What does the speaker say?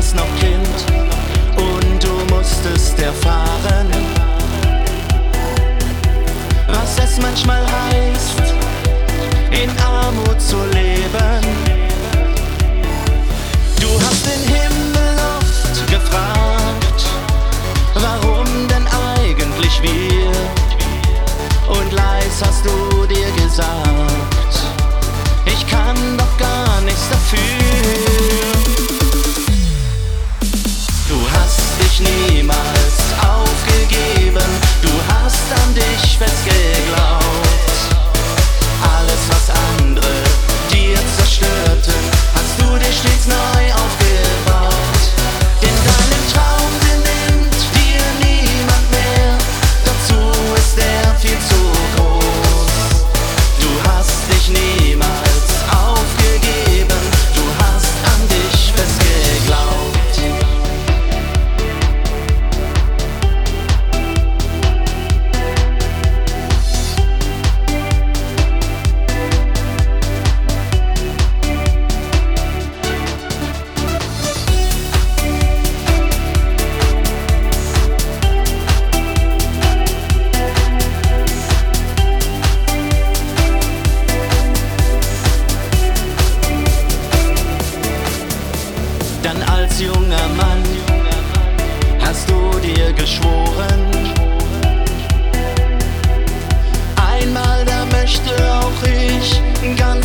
warst noch Kind und du musstest erfahren, was es manchmal heißt, in Armut zu leben. Du hast den Himmel oft gefragt, warum denn eigentlich wir? Und leis hast du dir gesagt, ich kann doch gar nichts dafür. Du hast dich niemals aufgegeben, du hast an dich fest geglaubt. Alles, was andere dir zerstörten, hast du dir stets neu aufgebaut. In deinem Traum benimmt dir niemand mehr, dazu ist er viel zu groß. Du hast dich niemals aufgegeben, du hast an dich fest geglaubt. Dann als junger Mann hast du dir geschworen, einmal da möchte auch ich ganz